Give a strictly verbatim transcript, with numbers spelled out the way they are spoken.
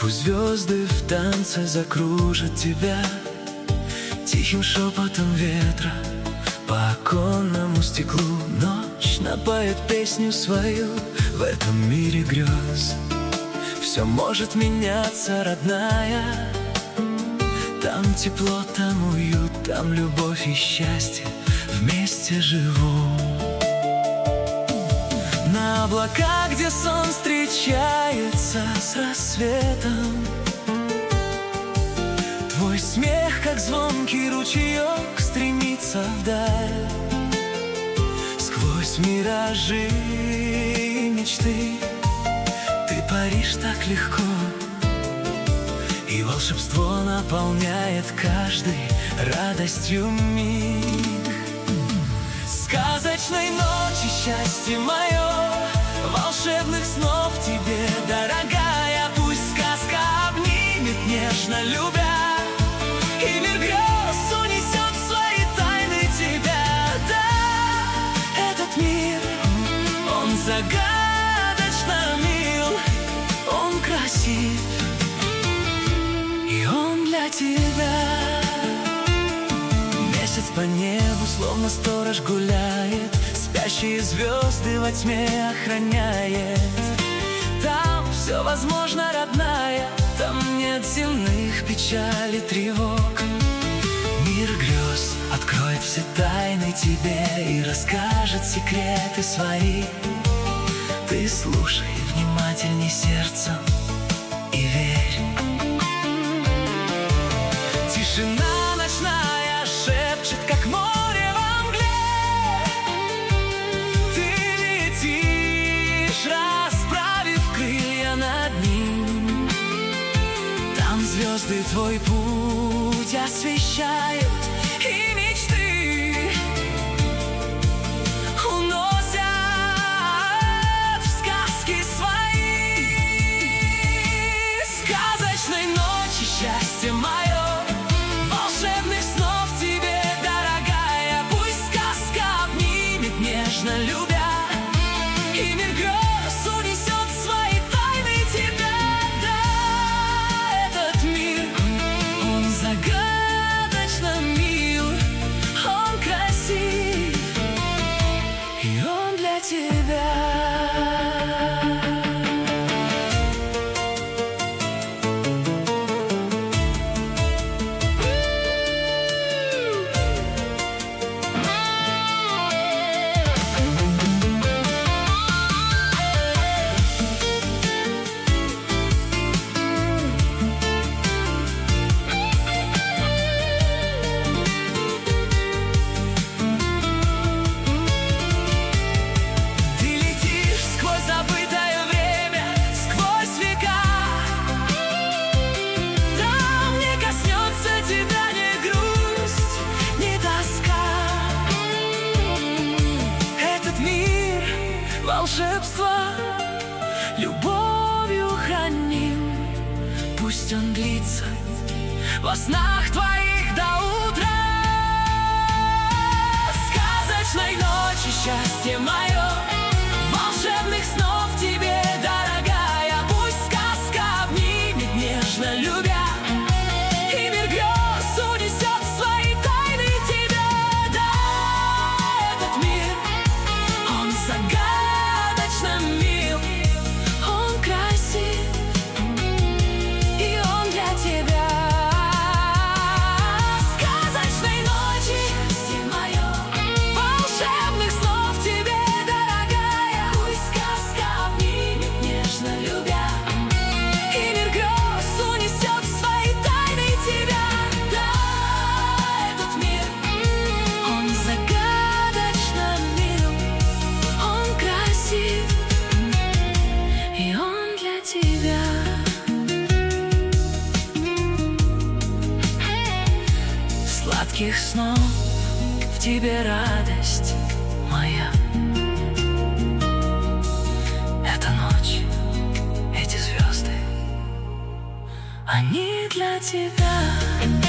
Пусть звезды в танце закружат тебя тихим шепотом ветра. По оконному стеклу ночь напоет песню свою. В этом мире грез все может меняться, родная. Там тепло, там уют, там любовь и счастье вместе живут. На облаках, где сон встречается с рассветом, твой смех, как звонкий ручеек, стремится вдаль. Сквозь миражи и мечты ты паришь так легко, и волшебство наполняет каждый радостью миг. Сказочной ночи, счастье мое, волшебных снов тебе, дорогая. Пусть сказка обнимет, нежно любя, и мир грез унесет в свои тайны тебя. Да, этот мир, он загадочно мил, он красив, и он для тебя. Месяц по небу словно сторож гуляет, спящие звезды во тьме охраняет. Там все возможно, родная, там нет земных печалей, тревог. Мир грез откроет все тайны тебе и расскажет секреты свои. Ты слушай внимательней сердцем и верь. Тишина ночная шепчет, как море во мгле. Ты летишь, расправив крылья над ним. Там звезды твой путь освещают, и мечты уносят в сказки свои. Сказочной ночи, счастье мое, волшебных снов тебе, дорогая. Пусть сказка обнимет, нежно любя, и мир грез унесет в свои тайны тебя. Да, этот мир, он загадочно мил, он красив, и он для тебя. Волшебство любовью храним, пусть он длится во снах твоих до утра. Сказочной ночи, счастье мое, волшебных снов тебе, дорогая. Пусть сказка обнимет, нежно любя, и мир грез унесет в свои тайны тебя. Да, этот мир, он загадочно мил, он красив, и он для тебя. Сказочной ночи, счастье мое, волшебных снов тебе, дорогая. Пусть сказка обнимет, нежно любя, и мир грез унесет в свои тайны тебя. Да, этот мир, он загадочно мил, он красив, и он для тебя. Сладких снов в тебе, радость моя. Эта ночь, эти звезды, они для тебя.